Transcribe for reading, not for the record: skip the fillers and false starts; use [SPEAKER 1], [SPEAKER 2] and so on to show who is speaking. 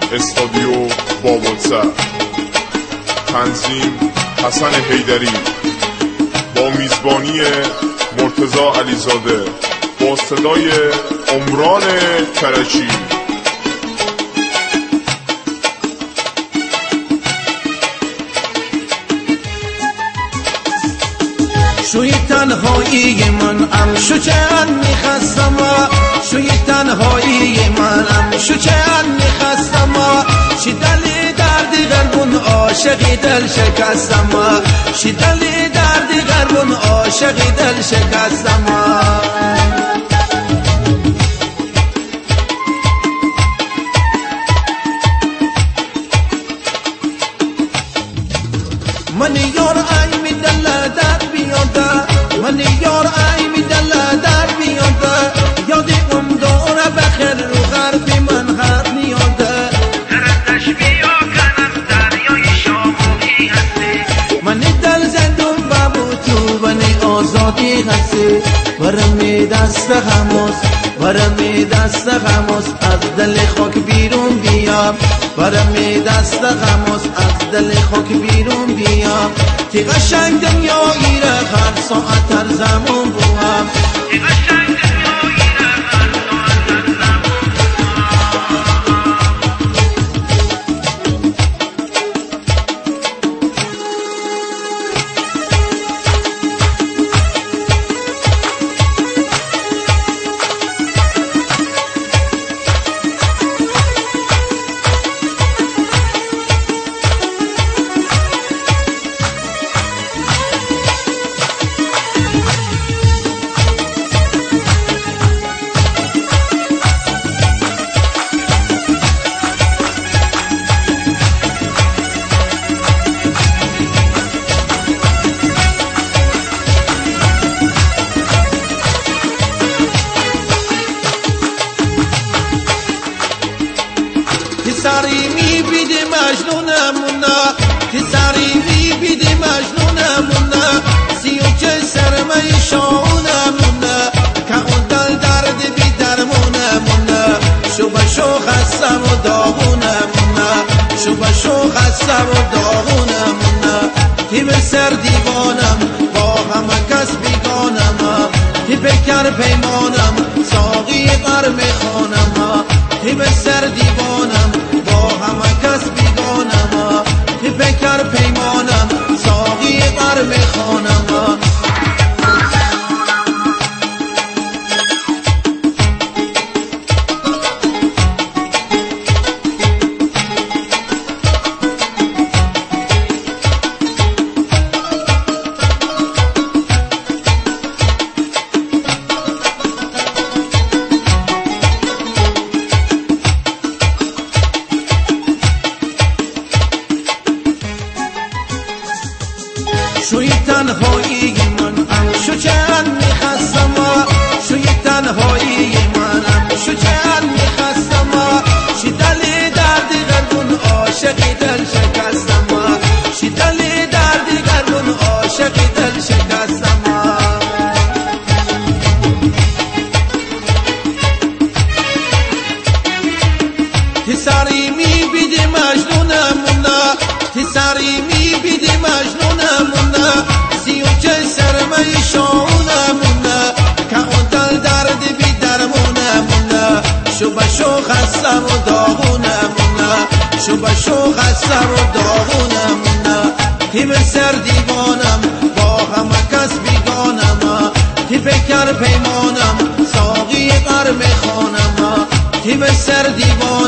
[SPEAKER 1] استادیو بابلسر. تنظیم حسن حیدری با میزبانی مرتضی علیزاده با صدای عمران کرجی.
[SPEAKER 2] شوی تنهایی منم شو چند میخستم، شوی تنهایی منم شو چند میخستم، چی دلی دردی غربون عاشقی دل شکستم، چی دلی دردی غربون عاشقی دل شکستم. من یار ای می دل در بیاده، من یار ای می دل در بیاده، یادی اون دوره بخیر رو غربی من هر میاده.
[SPEAKER 3] درستش بیا کنم دریای شاموی هستی،
[SPEAKER 2] من دل زندون بابو تو بنی آزادی هستی. ورمی دست خموس، ورمی دست خموس از دل خاک بیرون بیا، ورمی دست خموس از دل خاک بیرون بیا. تی قشنگ دنیایی را هر ساعت هر زمان بوام،
[SPEAKER 3] تی قشنگ دنیایی را هر ساعت هر زمان
[SPEAKER 2] سری می بیدی مجنونمونا، تی سری می بیدی مجنونمونا، سی و چه سرمه شاونمونا، که اون دل درد بی درمونمونا. شو به شو خستم و داغونمونا، شو به شو خستم و داغونمونا. تی به سر دیوانم با همه کس بیگانم، تی بکر پیمانم ساقی قر میخوانم، تی به سر دیوانم با همه کس بیگانم، تی بکر پیمانم ساقی قر میخوانم. شوی تنهایی منم شو چند میخستم، شوی تنهایی منم شو چند میخستم، چی دلی دردی غربون عاشقی دل شکستم، چی دلی دردی غربون عاشقی دل شکستم. تی سری می بیدی مجنونمونا، تی سری می بیدی مجنونمونا، سی و چه سرمه شاونمونا، که اون دل درد بی درمونمونا. شو به شو خستم و داغونمونا، شو به شو خستم و داغونمونا. تی به سر دیوانم با همه کس بیگانم، تی بکر پیمانم ساقی قر میخوانم، تی به سر دیوانم